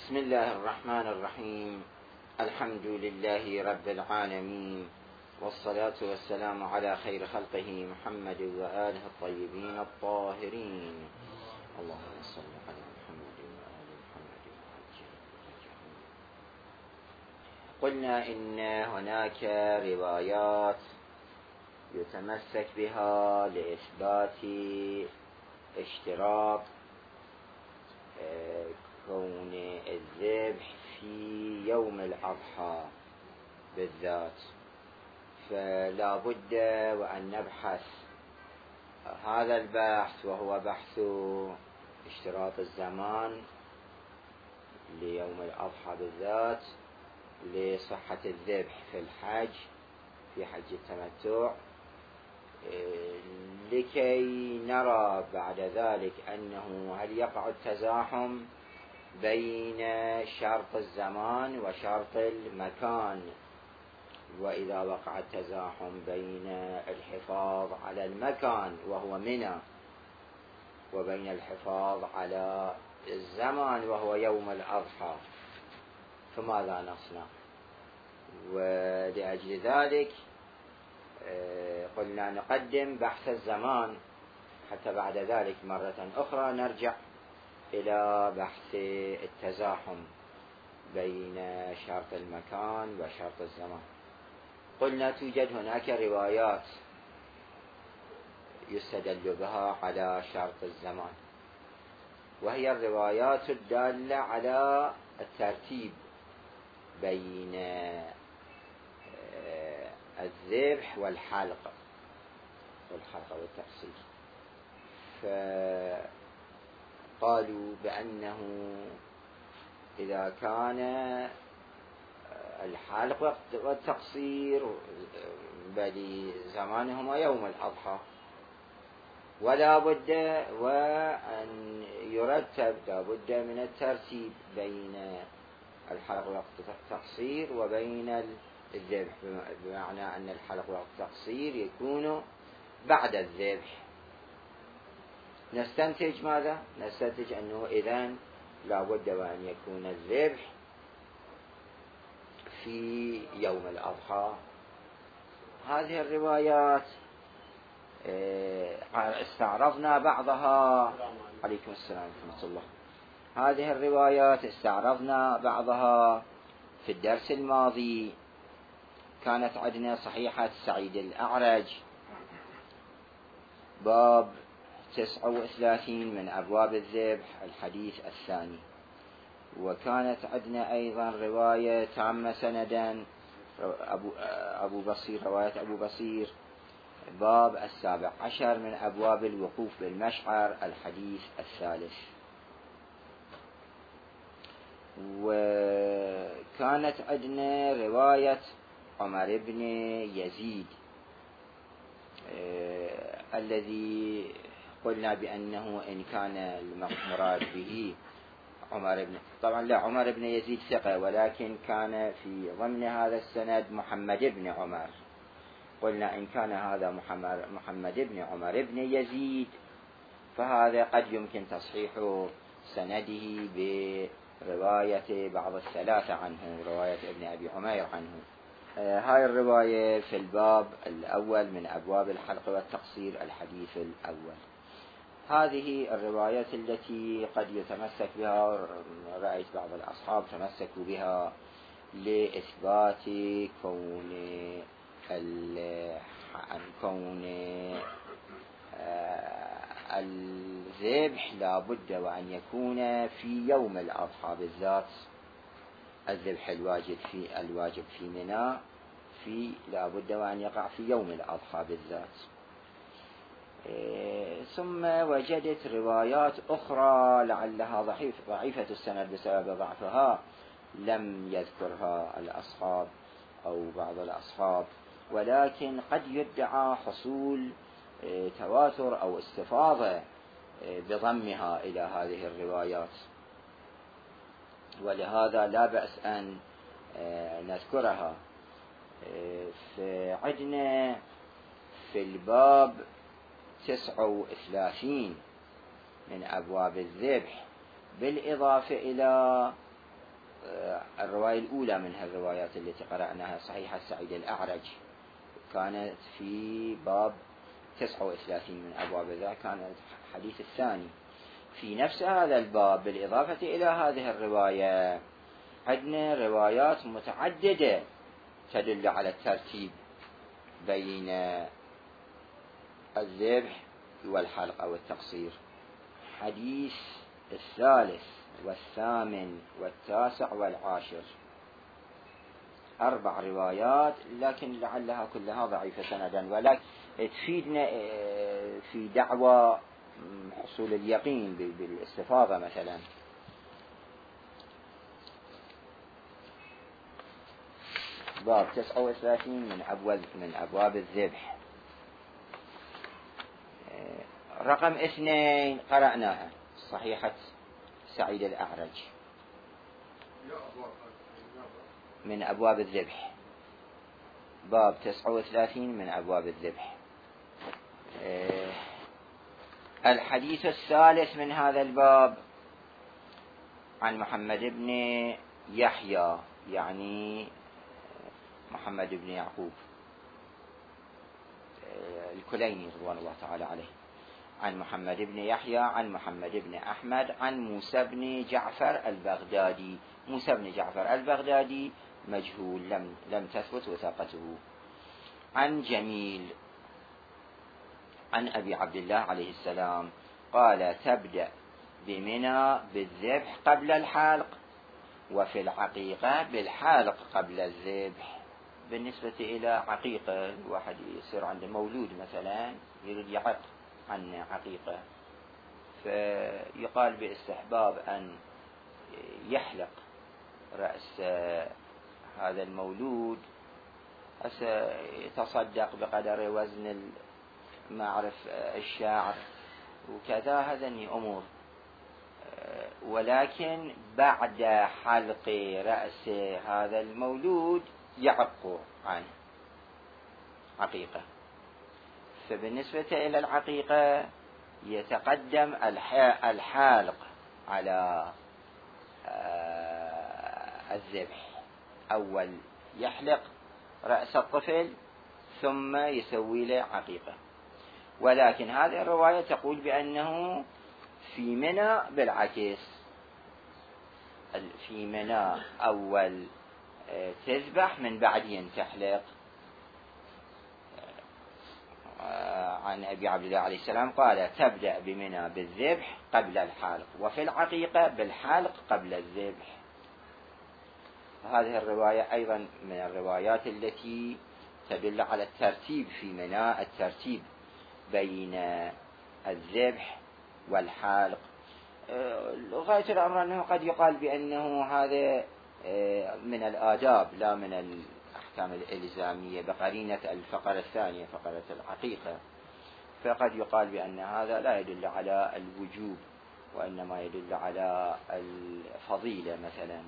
بسم الله الرحمن الرحيم. الحمد لله رب العالمين، والصلاة والسلام على خير خلقه محمد وآله الطيبين الطاهرين. اللهم صل على محمد وآل محمد. قلنا إن هناك روايات يتمسك بها لإثبات اشتراط كون الذبح في يوم الأضحى بالذات، فلا بد وأن نبحث هذا البحث، وهو بحث اشتراط الزمان ليوم الأضحى بالذات لصحة الذبح في الحج، في حج التمتع، لكي نرى بعد ذلك أنه هل يقع التزاحم بين شرط الزمان وشرط المكان. وإذا وقع التزاحم بين الحفاظ على المكان وهو منى، وبين الحفاظ على الزمان وهو يوم الأضحى، فماذا نصنع؟ ولأجل ذلك قلنا نقدم بحث الزمان حتى بعد ذلك مرة أخرى نرجع إلى بحث التزاحم بين شرط المكان وشرط الزمان. قلنا توجد هناك روايات يستدل بها على شرط الزمان، وهي الروايات الدالة على الترتيب بين الذبح والحلق والتقصير. فقالوا بأنه إذا كان الحلق والتقصير بل زمانهما يوم الأضحى، ولا بد وأن يرتب، لا بد من الترتيب بين الحلق والتقصير وبين الذبح، بمعنى أن الحلق والتقصير يكون بعد الذبح. نستنتج ماذا؟ نستنتج أنه إذن لا بد وأن يكون الذبح في يوم الأضحى. هذه الروايات استعرضنا بعضها. عليكم السلام ورحمة الله. هذه الروايات استعرضنا بعضها في الدرس الماضي. كانت عندنا صحيحة سعيد الأعرج باب 39 من أبواب الذبح الحديث الثاني، وكانت عندنا أيضا رواية تامة سندا أبو بصير، رواية أبو بصير باب 17 من أبواب الوقوف بالمشعر الحديث الثالث. وكانت عندنا رواية عمر بن يزيد الذي قلنا بأنه إن كان المراد به عمر بن يزيد ثقة، ولكن كان في ضمن هذا السند محمد بن عمر. قلنا إن كان هذا محمد بن عمر بن يزيد فهذا قد يمكن تصحيح سنده برواية بعض الثلاثة عنه، رواية ابن أبي عمير عنه. هاي الرواية في الباب الأول من أبواب الحلق والتقصير الحديث الأول. هذه الروايات التي قد يتمسك بها، رأيت بعض الأصحاب تمسكوا بها لإثبات كون الذبح لا بد وأن يكون في يوم الأضحى بالذات. الذبح الواجب في منى لا بد وأن يقع في يوم الأضحى بالذات. ثم وجدت روايات أخرى لعلها ضعيفة السند بسبب ضعفها، لم يذكرها الأصحاب أو بعض الأصحاب، ولكن قد يدعى حصول تواتر أو استفاضة بضمها إلى هذه الروايات، ولهذا لا بأس أن نذكرها. فعندنا في الباب 39 من أبواب الذبح، بالإضافة إلى الرواية الأولى من هالروايات التي قرأناها صحيحة سعيد الأعرج كانت في باب 39 من أبواب ذا، كان الحديث الثاني في نفس هذا الباب. بالإضافة إلى هذه الرواية عندنا روايات متعددة تدل على الترتيب بين الذبح والحلق أو التقصير. حديث الثالث والثامن والتاسع والعاشر 4 روايات، لكن لعلها كلها ضعيفة سندا، ولكن تفيدنا في دعوى حصول اليقين بالاستفاضة. مثلا باب 39 من أبواب الذبح، رقم 2 قرأناها صحيحة سعيد الأعرج من أبواب الذبح، باب 39 من أبواب الذبح. الحديث الثالث من هذا الباب عن محمد بن يحيى، يعني محمد بن يعقوب الكليني رضوان الله تعالى عليه، عن محمد بن يحيى عن محمد بن أحمد عن موسى بن جعفر البغدادي. موسى بن جعفر البغدادي مجهول، لم تثبت وثاقته. عن جميل عن أبي عبد الله عليه السلام قال: تبدأ بمنى بالذبح قبل الحلق، وفي العقيقة بالحلق قبل الذبح. بالنسبة إلى عقيقة، الواحد يصير عنده مولود مثلا يريد يعق عن عقيقة، فيقال باستحباب أن يحلق رأس هذا المولود، يتصدق بقدر وزن ما أعرف الشعر وكذا، هذني أمور. ولكن بعد حلق رأس هذا المولود يعق عنه عقيقة. فبالنسبة إلى العقيقة يتقدم الحالق على الذبح، أول يحلق رأس الطفل ثم يسوي له عقيقة. ولكن هذه الرواية تقول بأنه في منى بالعكس، في منى أول تذبح من بعدين تحلق. عن أبي عبد الله عليه السلام قال: تبدأ بمنى بالذبح قبل الحلق، وفي العقيقة بالحلق قبل الذبح. هذه الرواية أيضا من الروايات التي تدل على الترتيب في منى، الترتيب بين الذبح والحلق. غاية الأمر أنه قد يقال بأنه هذا من الآداب لا من الأحكام الإلزامية، بقرينة الفقرة الثانية فقرة العقيقة، فقد يقال بأن هذا لا يدل على الوجوب وإنما يدل على الفضيلة مثلا.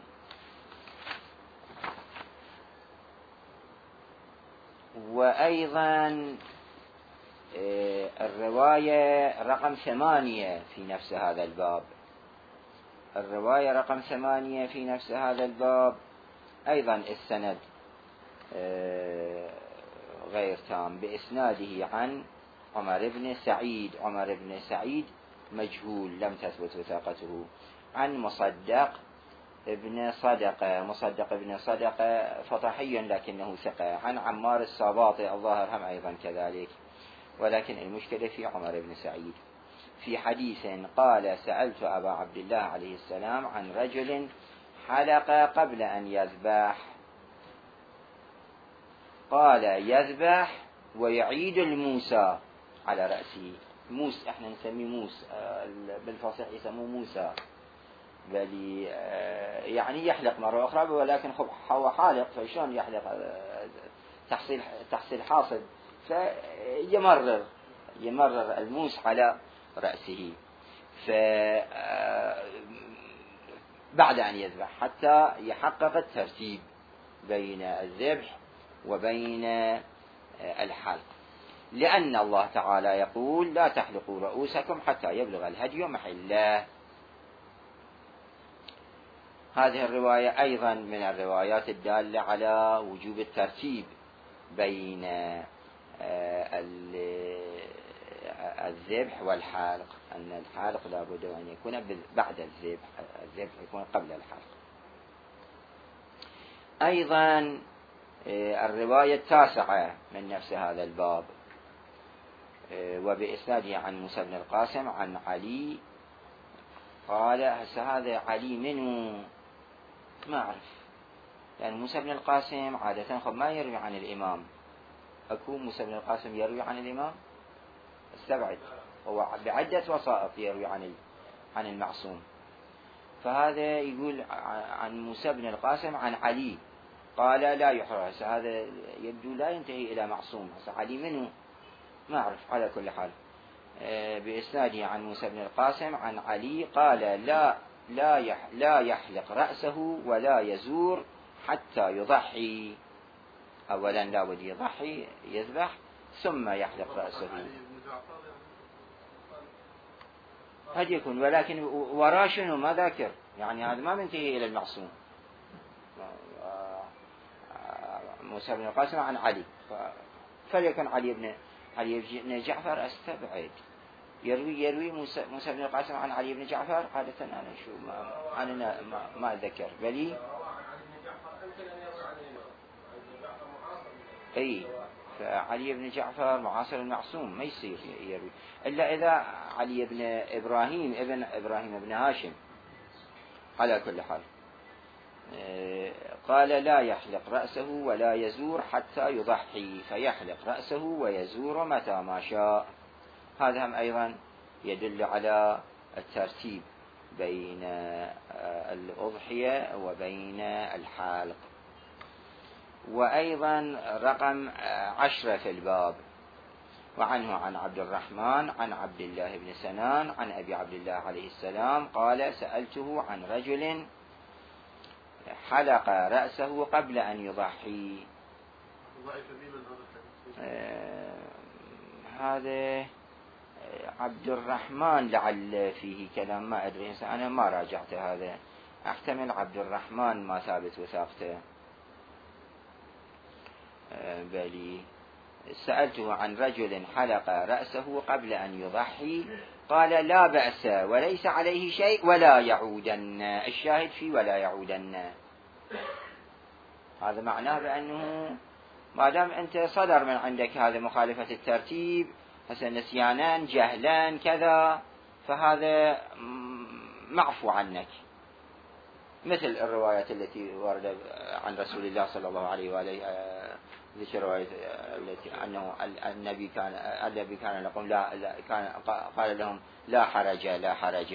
وأيضا الرواية رقم 8 في نفس هذا الباب، الرواية رقم 8 في نفس هذا الباب أيضا السند غير تام، بإسناده عن عمر بن سعيد. عمر بن سعيد مجهول، لم تثبت وثاقته. عن مصدق ابن صدقة، مصدق ابن صدقة فطحي لكنه ثقة. عن عمار الصباطي الظاهر هم أيضا كذلك، ولكن المشكلة في عمر بن سعيد. في حديث قال: سألت أبا عبد الله عليه السلام عن رجل حلق قبل أن يذبح، قال: يذبح ويعيد الموسى على رأسه. موس احنا نسميه موس، بالفصيح يسموه موسى، بل يعني يحلق مرة أخرى، ولكن هو حالق، فشون يحلق؟ تحصيل حاصل، فيمرر الموس على رأسه بعد أن يذبح حتى يحقق الترتيب بين الذبح وبين الحلق، لأن الله تعالى يقول: لا تحلقوا رؤوسكم حتى يبلغ الهدي محله. هذه الرواية أيضا من الروايات الدالة على وجوب الترتيب بين الذبح والحالق، أن الحالق لا بد أن يكون بعد الذبح، الذبح يكون قبل الحالق. أيضا الرواية التاسعة من نفس هذا الباب، وبإسناده عن موسى بن القاسم عن علي قال. هذا علي منه ما أعرف، لأن موسى بن القاسم عادة ما يروي عن الإمام. أكو موسى بن القاسم يروي عن الإمام؟ استبعد، هو بعدة وسائط يروي عن المعصوم. فهذا يقول عن موسى بن القاسم عن علي قال لا يحرس، هذا يبدو لا ينتهي إلى معصوم. علي منه ما أعرف. على كل حال بإسناده عن موسى بن القاسم عن علي قال لا يحلق رأسه ولا يزور حتى يضحي. أولا لا بد يضحي يذبح ثم يحلق رأسه. قد يكون، ولكن وراء شنو ما ذاكر، يعني هذا ما منتهي إلى المعصوم. موسى بن القاسم عن علي، فليكن علي بن جعفر. استبعد يروي موسى بن القاسم عن علي بن جعفر. عادة أنا ما أذكر بلي أي. فعلي بن جعفر معاصر المعصوم ما يصير يروي إلا إذا علي بن إبراهيم ابن إبراهيم بن هاشم. على كل حال قال لا يحلق رأسه ولا يزور حتى يضحي، فيحلق رأسه ويزور متى ما شاء. هذا هم أيضا يدل على الترتيب بين الأضحية وبين الحالق. وأيضا رقم 10 في الباب، وعنه عن عبد الرحمن عن عبد الله بن سنان عن أبي عبد الله عليه السلام قال سألته عن رجل حلق رأسه قبل أن يضحي. هذا عبد الرحمن لعل فيه كلام ما أدري، أنا ما راجعت هذا، أحتمل عبد الرحمن ما ثابت وثاقته. بلي سألته عن رجل حلق رأسه قبل أن يضحي قال لا بأس وليس عليه شيء ولا يعودن. الشاهد فيه ولا يعودن، هذا معناه بأنه ما دام أنت صدر من عندك هذا مخالفة الترتيب، نسيانا جهلا كذا، فهذا معفو عنك. مثل الروايات التي وردت عن رسول الله صلى الله عليه وآله، ذكر رواية التي أنه النبي كان لهم قال لهم لا حرج لا حرج،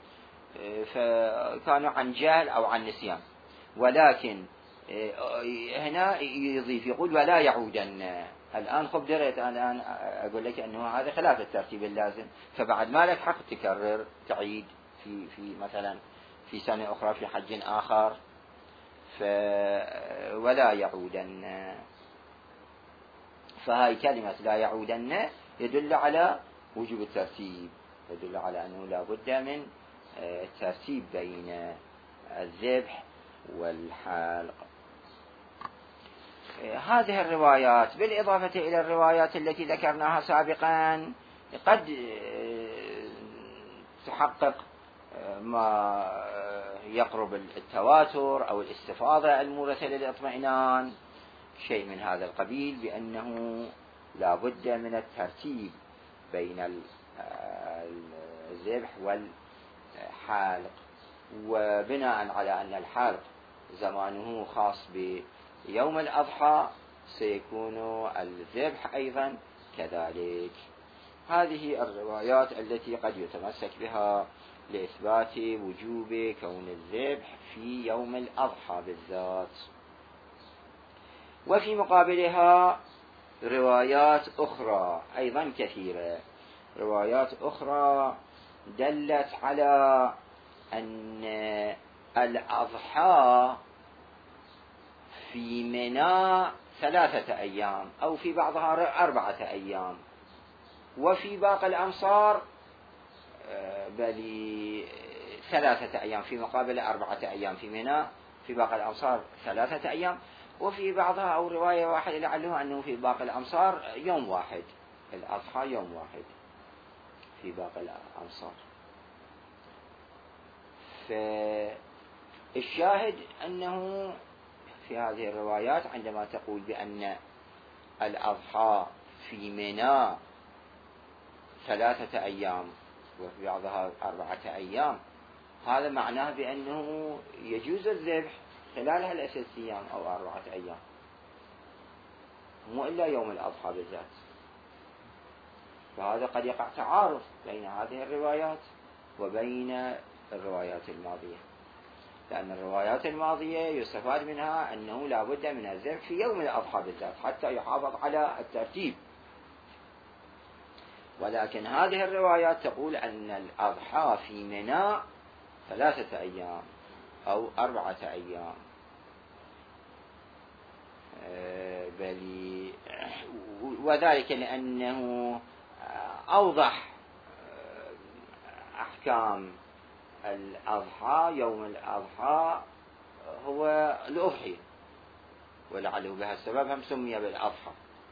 فكانوا عن جهل أو عن نسيان. ولكن هنا يضيف يقول ولا يعودن. الآن خب دريت الآن أقول لك أنه هذا خلاف الترتيب اللازم، فبعد ما لك حق تكرر تعيد في مثلا في سنة أخرى في حج آخر، ولا يعودن. فهاي كلمة لا يعودن يدل على وجوب الترتيب، يدل على أنه لا بد من الترتيب بين الذبح والحلق. هذه الروايات بالإضافة إلى الروايات التي ذكرناها سابقا قد تحقق ما يقرب التواتر أو الاستفاضة المورثة للإطمئنان، شيء من هذا القبيل، بأنه لا بد من الترتيب بين الذبح والحالق. وبناء على أن الحالق زمانه خاص بيوم الأضحى سيكون الذبح أيضا كذلك. هذه الروايات التي قد يتمسك بها لإثبات وجوب كون الذبح في يوم الأضحى بالذات. وفي مقابلها روايات أخرى أيضا كثيرة، روايات أخرى دلت على أن الأضحى في منى 3 أيام أو في بعضها 4 أيام، وفي باقي الأمصار بل 3 أيام في مقابل 4 أيام في منى، في باقي الأمصار 3 أيام، وفي بعضها أو رواية واحدة لعله أنه في باقي الأمصار يوم واحد، الأضحى يوم واحد في باقي الأمصار. فالشاهد أنه في هذه الروايات عندما تقول بأن الأضحى في منى 3 أيام وفي بعضها 4 أيام، هذا معناه بأنه يجوز الذبح خلال هال6 أيام أو 4 أيام، مو إلا يوم الأضحى بالذات. فهذا قد يقع تعارض بين هذه الروايات وبين الروايات الماضية، لأن الروايات الماضية يستفاد منها أنه لا بد من الذبح في يوم الأضحى بالذات حتى يحافظ على الترتيب، ولكن هذه الروايات تقول أن الأضحى في منى 3 أيام أو 4 أيام. وذلك لأنه أوضح أحكام الأضحى، يوم الأضحى هو الأضحية، ولعله بها السبب هم سمي بالأضحى.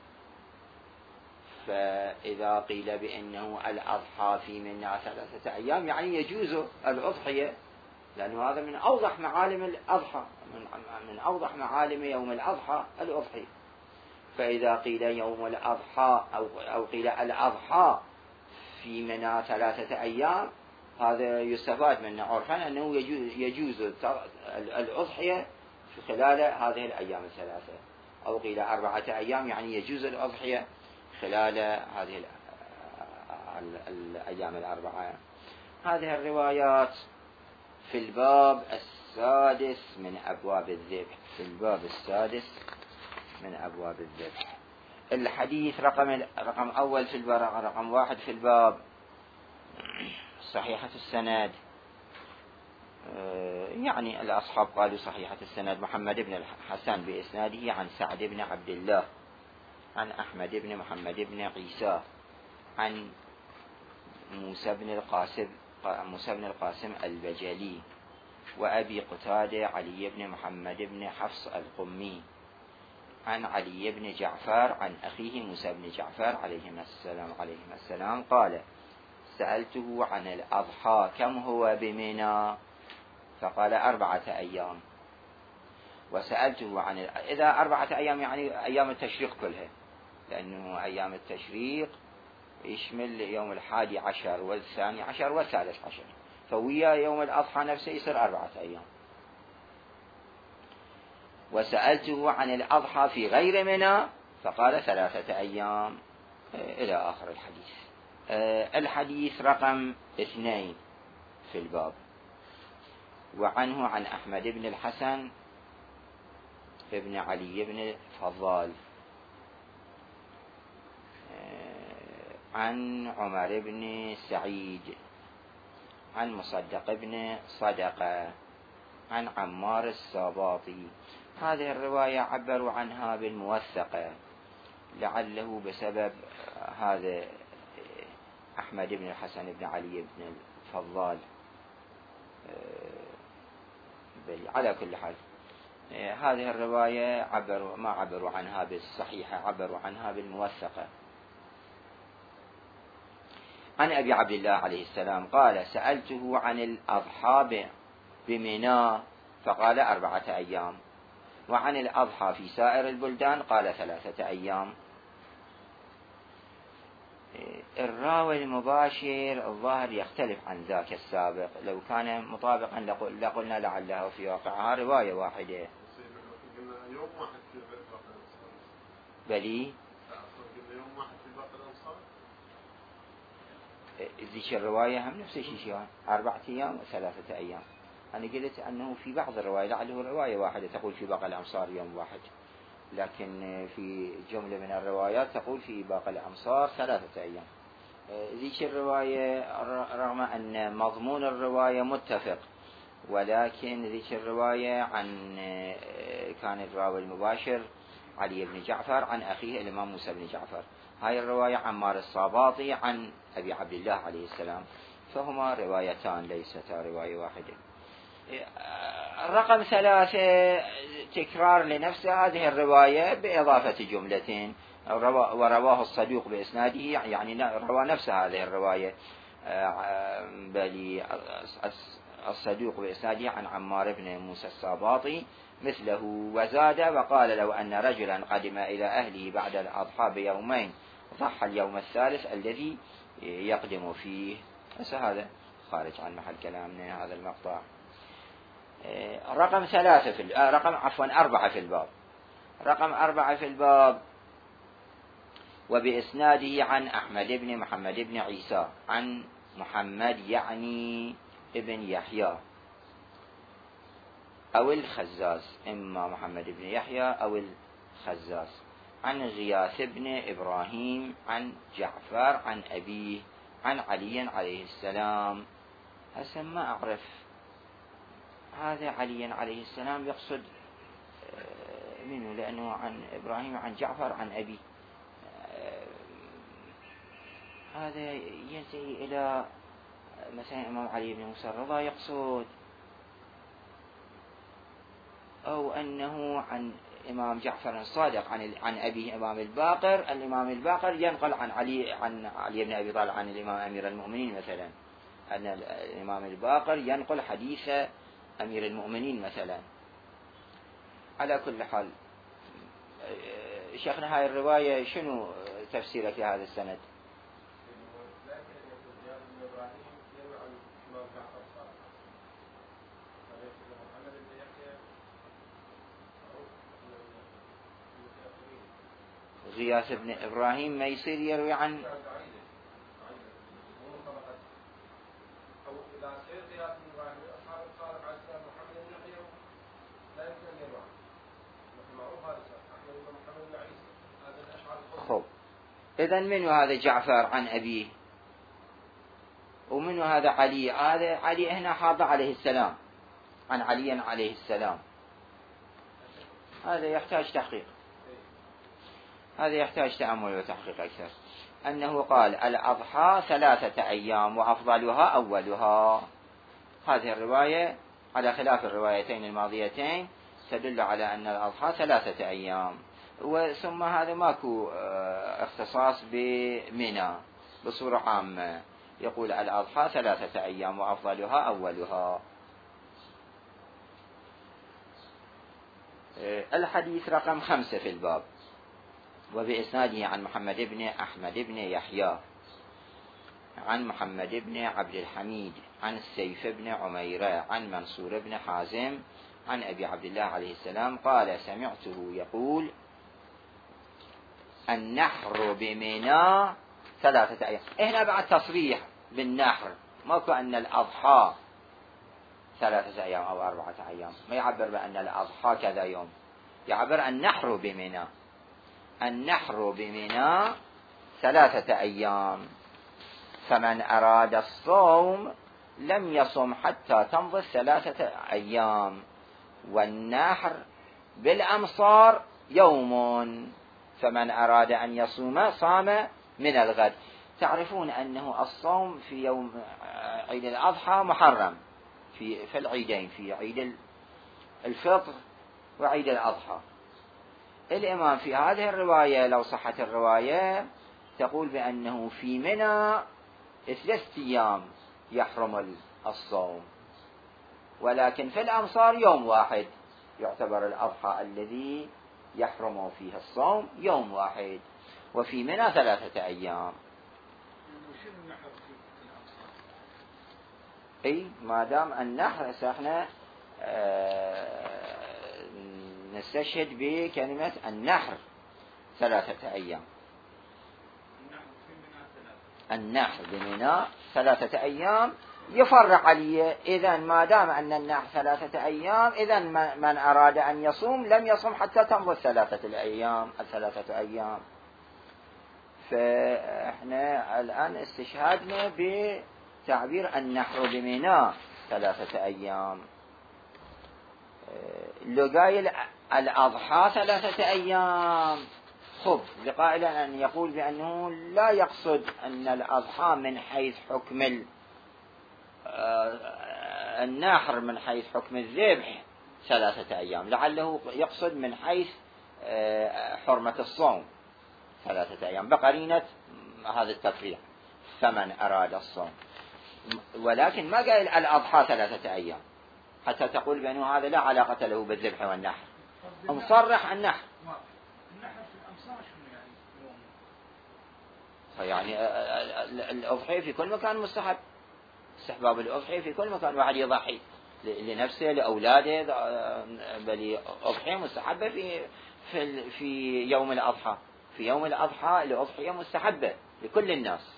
فإذا قيل بأنه الأضحى في منى 3 أيام يعني يجوز الأضحية، لأنه هذا من أوضح معالم الأضحى، من أوضح معالم يوم الأضحى الأضحية. فإذا قيل يوم الأضحى أو قيل الأضحى في منى 3 أيام، هذا يستفاد منه عرفا أنه يجوز الأضحية في خلال هذه الأيام 3، أو قيل 4 أيام يعني يجوز الأضحية خلال هذه الأيام 4. هذه الروايات في الباب السادس من أبواب الذبح، في الباب السادس من أبواب الذبح. الحديث رقم أول في الباب، رقم 1 في الباب، صحيحة السند، يعني الأصحاب قالوا صحيحة السند، محمد بن الحسن بإسناده عن سعد بن عبد الله عن أحمد بن محمد بن عيسى عن موسى بن القاسم البجلي وأبي قتادة علي بن محمد بن حفص القمي عن علي بن جعفر عن أخيه موسى بن جعفر عليهما السلام قال: سألته عن الأضحى كم هو بمنى؟ فقال 4 أيام. وسألته عن إذا 4 أيام يعني أيام التشريق كلها، لأنه أيام التشريق يشمل يوم 11 و12 و13، فويا يوم الأضحى نفسه يصير 4 أيام. وسألته عن الأضحى في غير منى فقال 3 أيام، إلى آخر الحديث. الحديث رقم 2 في الباب، وعنه عن أحمد بن الحسن ابن علي بن الفضال عن عمر بن سعيد عن مصدق بن صدقة عن عمار الساباطي. هذه الرواية عبروا عنها بالموثقة، لعله بسبب هذا أحمد بن الحسن بن علي بن الفضال. على كل حال هذه الرواية ما عبروا عنها بالصحيحة، عبروا عنها بالموثقة. عن أبي عبد الله عليه السلام قال: سألته عن الأضحى بمنى فقال 4 أيام، وعن الأضحى في سائر البلدان قال 3 أيام. الراوي المباشر الظاهر يختلف عن ذاك السابق، لو كان مطابقا لقلنا لعله في واقعها رواية واحدة. بلي ذيك الرواية هم نفس الشيء 4 أيام و3 أيام. أنا قلت أنه في بعض الرواية لعله رواية واحدة تقول في باقي الأمصار يوم واحد، لكن في جملة من الروايات تقول في باقي الأمصار 3 أيام. ذيك الرواية رغم أن مضمون الرواية متفق، ولكن ذيك الرواية كان الراوي المباشر علي بن جعفر عن أخيه الإمام موسى بن جعفر. هاي الرواية عمار الساباطي عن أبي عبد الله عليه السلام. فهما روايتان ليستا رواية واحدة. رقم 3 تكرار لنفس هذه الرواية بإضافة جملتين، ورواه الصدوق بإسناده، يعني روى نفس هذه الرواية، بل الصدوق بإسناده عن عمار بن موسى الساباطي مثله، وزاد وقال لو أن رجلا قدم إلى أهله بعد الأضحى بيومين ضحى اليوم الثالث الذي يقدم فيه. بس هذا خارج عن محل كلامنا هذا المقطع. رقم 4 في الباب. رقم 4 في الباب وبإسناده عن أحمد بن محمد بن عيسى عن محمد يعني ابن يحيى أو الخزاز، إما محمد بن يحيى أو الخزاز، عن غياث بن إبراهيم عن جعفر عن أبيه عن علي عليه السلام. هسه ما أعرف هذا علي عليه السلام يقصد منه، لأنه عن إبراهيم عن جعفر عن أبي، هذا ينتهي إلى مثلا إمام علي بن موسى الرضا يقصد، أو أنه عن إمام جعفر الصادق عن أبيه إمام الباقر. الإمام الباقر ينقل عن علي بن أبي طالب عن الإمام أمير المؤمنين مثلا، أن الإمام الباقر ينقل حديث أمير المؤمنين مثلا. على كل حال شيخنا هاي الرواية شنو تفسيرك لهذا السند؟ غياث بن إبراهيم ما يصير يروي عن خب. إذن منو هذا جعفر عن أبيه، ومنو هذا علي؟ هذا علي هنا حاضر عليه السلام عن علي عليه السلام. هذا يحتاج تحقيق، هذا يحتاج تأمل وتحقيق أكثر. أنه قال الأضحى 3 أيام وأفضلها أولها. هذه الرواية على خلاف الروايتين الماضيتين تدل على أن الأضحى 3 أيام، وثم هذا ماكو اختصاص بمنى بصورة عامة، يقول الأضحى 3 أيام وأفضلها أولها. الحديث رقم 5 في الباب وبإسناده عن محمد بن أحمد بن يحيى عن محمد بن عبد الحميد عن السيف بن عميرة عن منصور بن حازم عن أبي عبد الله عليه السلام قال سمعته يقول النحر بمنى 3 أيام. هنا بعد تصريح بالنحر، ماكو أن الأضحى 3 أيام أو 4 أيام، ما يعبر بأن الأضحى كذا يوم، يعبر النحر بمنى. النحر بمنى 3 أيام، فمن أراد الصوم لم يصم حتى تمضي 3 أيام، والنحر بالأمصار يوم، فمن أراد أن يصوم صام من الغد. تعرفون أنه الصوم في يوم عيد الأضحى محرم في العيدين، في عيد الفطر وعيد الأضحى. الإمام في هذه الرواية لو صحت الرواية تقول بأنه في منى 3 أيام يحرم الصوم، ولكن في الأمصار يوم واحد، يعتبر الأضحى الذي يحرم فيه الصوم يوم واحد، وفي منى 3 أيام. أي ما دام النحر احنا نستشهد بكلمة النحر 3 أيام. النحر بمنى 3 أيام يفرق عليه. إذن ما دام أن النحر 3 أيام، إذن من أراد أن يصوم لم يصوم حتى تمضي 3 أيام. فإحنا الآن استشهدنا بتعبير النحر بمنى 3 أيام. لو قايل الأضحى 3 أيام، خب لقائل أن يقول بأنه لا يقصد أن الأضحى من حيث حكم النحر من حيث حكم الذبح 3 أيام، لعله يقصد من حيث حرمة الصوم 3 أيام بقرينة هذا التفريع، فمن أراد الصوم. ولكن ما قال الأضحى 3 أيام حتى تقول بأنه هذا لا علاقة له بالذبح والنحر، مصرح النحر. النحر في الأمصار شنو يعني الأضحية في كل مكان مستحب، استحباب الأضحية في كل مكان، واحد يضحي لنفسه لأولاده، بل أضحية مستحبة في يوم الأضحى. في يوم الأضحى الأضحية مستحبة لكل الناس،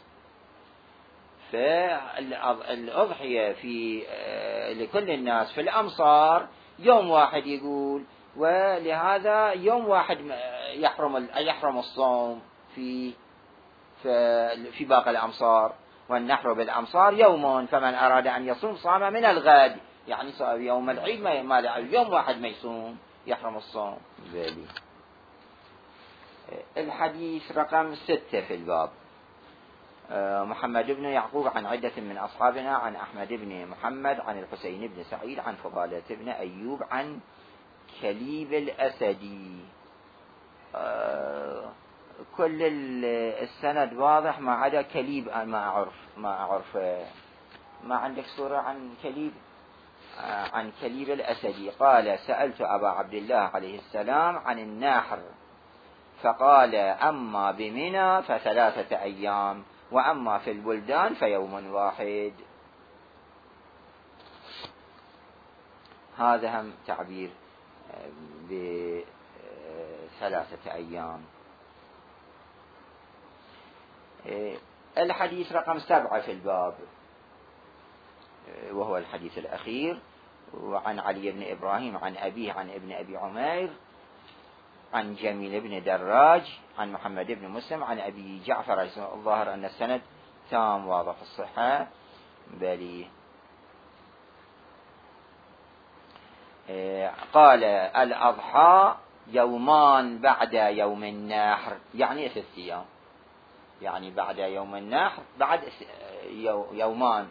فالأضحية لكل الناس في الأمصار يوم واحد يقول، ولهذا يوم واحد يحرم الصوم في باقي الأمصار، والنحر بالأمصار يوم، فمن أراد أن يصوم صام من الغد، يعني صار يوم العيد ما يوم واحد ما يصوم يحرم الصوم. الحديث رقم 6 في الباب. محمد بن يعقوب عن عدة من أصحابنا عن أحمد بن محمد عن الحسين بن سعيد عن فضالة بن أيوب عن كليب الأسدي. كل السند واضح ما عدا كليب، ما أعرف ما عندك صورة عن كليب؟ عن كليب الأسدي قال: سألت أبا عبد الله عليه السلام عن النحر فقال: أما بمنى ف3 أيام، وأما في البلدان فيوم واحد. هذا هم تعبير ب3 أيام. الحديث رقم 7 في الباب، وهو الحديث الأخير، وعن علي بن إبراهيم عن أبيه عن ابن أبي عمير عن جميل بن دراج عن محمد بن مسلم عن أبي جعفر. الظاهر أن السند تام واضح الصحة. بلي قال: الأضحى يومان بعد يوم النحر، يعني 3 أيام، يعني بعد يوم النحر بعد يومان،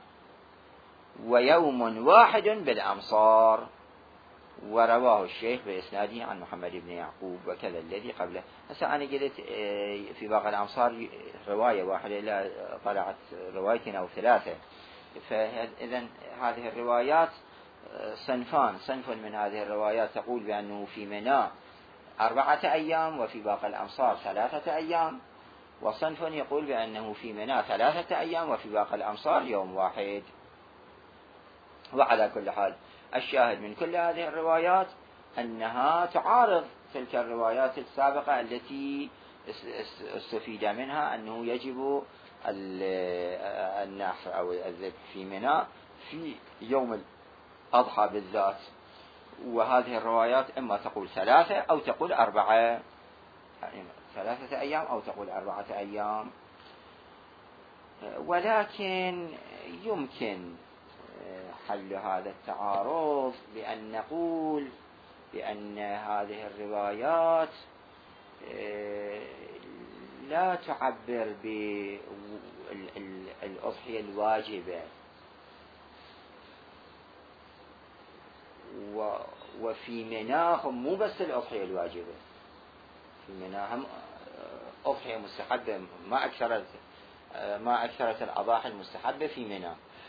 ويوم واحد بالأمصار. ورواه الشيخ بإسناده عن محمد بن يعقوب وكذا الذي قبله. هسه أنا قلت في باقي الأمصار رواية واحدة، لا طلعت روايتين أو 3. فإذا هذه الروايات صنفان: صنف من هذه الروايات تقول بأنه في منى 4 أيام وفي باقي الأمصار 3 أيام، وصنف يقول بأنه في منى 3 أيام وفي باقي الأمصار يوم واحد. وعلى كل حال الشاهد من كل هذه الروايات أنها تعارض تلك الروايات السابقة التي استفيد منها أنه يجب النحر أو الذبح في منى في يوم الأضحى بالذات. وهذه الروايات إما تقول 3 أو تقول 4، يعني 3 أيام أو تقول 4 أيام. ولكن يمكن حل هذا التعارض بأن نقول بأن هذه الروايات لا تعبر بالأضحية الواجبة، وفي مناهم مو بس الأضحية الواجبة، في مناهم أضحية مستحبة، ما أكثرت الأضاحي المستحبة في منى.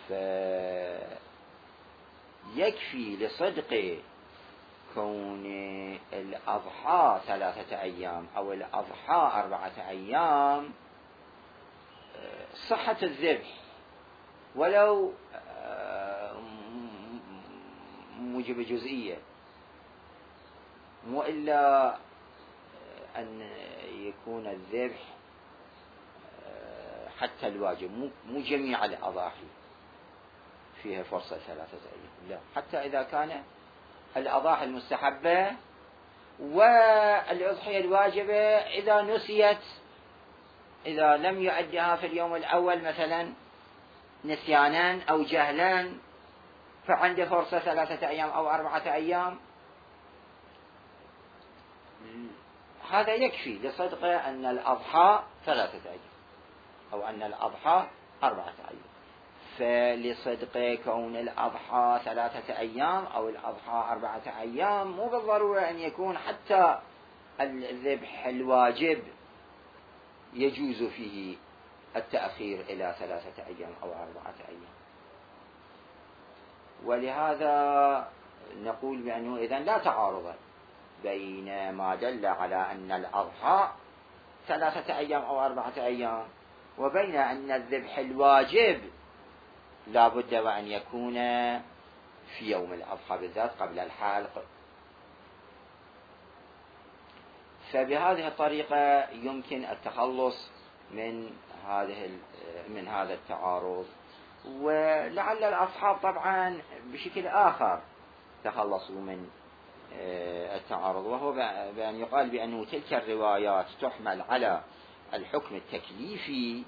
فيكفي لصدق كون الأضحى 3 أيام أو الأضحى 4 أيام صحة الذبح، ولو موجب جزئية، مو إلا أن يكون الذبح حتى الواجب، مو جميع الأضاحي فيها فرصة 3 أيام، لا، حتى إذا كان الأضاحي المستحبة والأضحية الواجبة إذا نسيت، إذا لم يؤدها في اليوم الأول مثلا نسيانا أو جهلا، فعنده فرصة 3 أيام أو 4 أيام. هذا يكفي لصدق أن الأضحى 3 أيام أو أن الأضحى 4 أيام. فلصدق كون الأضحى 3 أيام أو الأضحى 4 أيام مو بالضرورة أن يكون حتى الذبح الواجب يجوز فيه التأخير إلى 3 أيام أو 4 أيام. ولهذا نقول بأنه إذن لا تعارض بين ما دل على أن الأضحى 3 أيام أو 4 أيام وبين أن الذبح الواجب لا بد وأن يكون في يوم الأضحى بالذات قبل الحلق. فبهذه الطريقة يمكن التخلص من هذا التعارض. ولعل الأصحاب طبعا بشكل آخر تخلصوا من التعارض، وهو بأن يقال بأنه تلك الروايات تحمل على الحكم التكليفي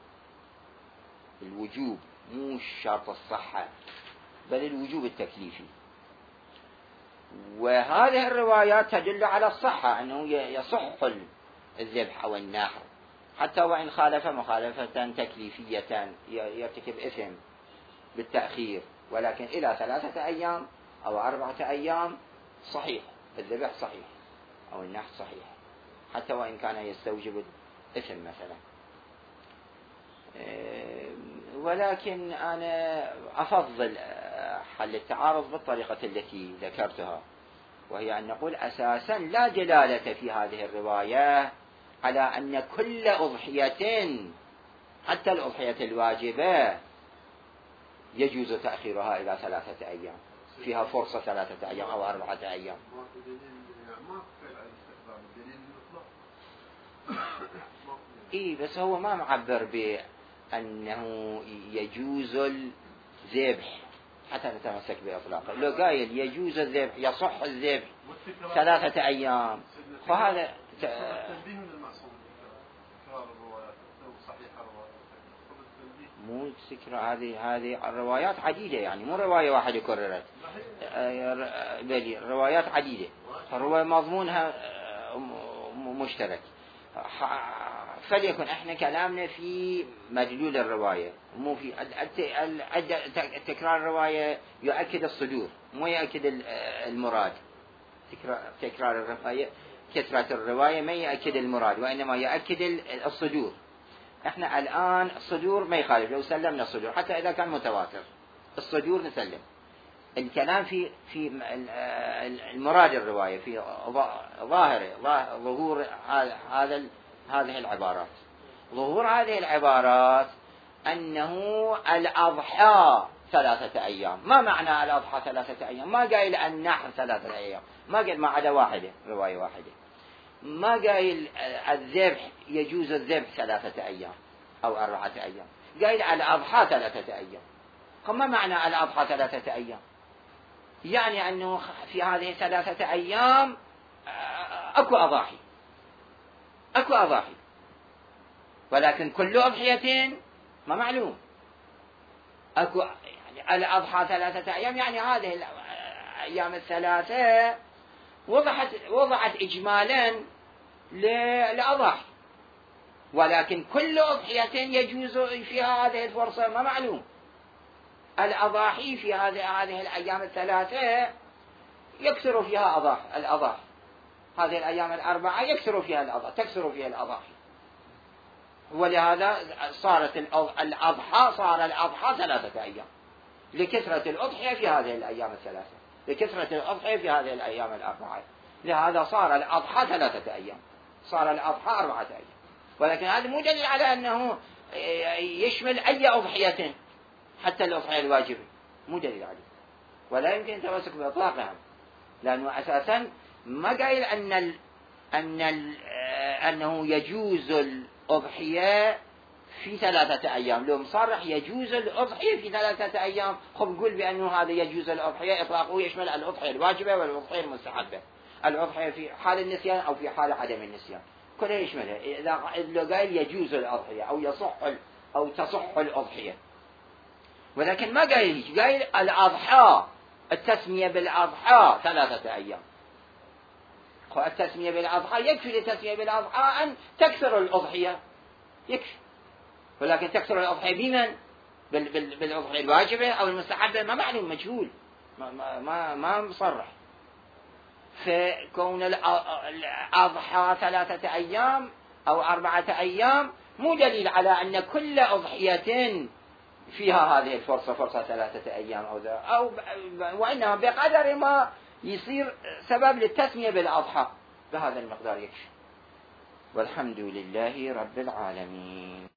الوجوب، مو شرط الصحة بل الوجوب التكليفي، وهذه الروايات تدل على الصحة أنه يصح الذبح أو النحر حتى وإن خالف مخالفة تكليفية يرتكب إثم بالتأخير، ولكن إلى 3 أيام أو 4 أيام صحيح، الذبح صحيح أو النحر صحيح حتى وإن كان يستوجب الإثم مثلا. ولكن أنا أفضل حل التعارض بالطريقة التي ذكرتها، وهي أن نقول أساسا لا دلالة في هذه الرواية على أن كل أضحية حتى الأضحية الواجبة يجوز تأخيرها إلى 3 أيام، فيها فرصة 3 أيام أو 4 أيام. بس هو ما معبر بأنه يجوز الذبح حتى نتمسك بإطلاقه. لو قايل يجوز الذبح يصح الذبح 3 أيام فهذا مو تكرار. هذه الروايات عديدة، يعني مو رواية واحدة كررت، بل روايات عديدة، الرواية مضمونها مشترك. فليكن احنا كلامنا في مدلول الرواية، مو في تكرار الرواية يؤكد الصدور مو يؤكد المراد. تكرار الرواية، كثرة الرواية ما يؤكد المراد وإنما يؤكد الصدور. احنا الآن الصدور ما يخالف، لو سلمنا الصدور حتى إذا كان متواتر الصدور نسلم. الكلام في المراد الرواية، في ظهور هذه العبارات. ظهور هذه العبارات أنه الأضحى 3 أيام. ما معنى الأضحى 3 أيام؟ ما قايل النحر 3 أيام، ما قايل ما عدا واحدة، رواية واحدة. ما قايل الذبح يجوز الذبح 3 أيام أو 4 أيام، قايل الأضحى 3 أيام. ما معنى الأضحى 3 أيام؟ يعني أنه في هذه 3 أيام أكو أضاحي، ولكن كل أضحية ما معلوم. أكو يعني الأضحى 3 أيام، يعني هذه الأيام 3 وضعت إجمالا لأضاحي، ولكن كل أضحية يجوز فيها هذه الفرصة ما معلوم. الأضاحي في هذه الأيام 3 يكثر فيها الأضاحي، هذه الأيام 4 تكثر فيها الأضاحي، ولهذا صارت الأضحى 3 أيام لكثرة الأضحية في هذه الأيام 3، لكثرة الأضحية في هذه الأيام 4. لهذا صار الأضحى 3 أيام، صار الأضحى 4 أيام. ولكن هذا مو دليل على أنه يشمل أي أضحية حتى الأضحية الواجبة، مو دليل عليه، ولا يمكن التمسك بإطلاقها، لأنه أساسا ما قايل أنه يجوز الأضحية في 3 أيام. لو مصرح يجوز الأضحية في 3 أيام، خب نقول بأنه هذا يجوز الأضحية إطلاقه يشمل الأضحية الواجبة والأضحية المستحبة، الأضحية في حال النسيان أو في حال عدم النسيان، كلها يشملها. إذا لو قايل يجوز الأضحية أو تصح الأضحية، ولكن ما قايل الأضحى، التسمية بالأضحى 3 أيام. التسمية بالأضحى يكفي للتسمية بالأضحى أن تكثر الأضحية، يكفي، ولكن تكثر الأضحية بمن؟ بالأضحية الواجبة أو المستحبة ما معلوم، مجهول، ما مصرح. فكون الأضحى 3 أيام أو 4 أيام مو دليل على أن كل أضحية فيها هذه الفرصة، فرصة 3 أيام أو وإنما بقدر ما يصير سبب للتسمية بالأضحى بهذا المقدار يكفي. والحمد لله رب العالمين.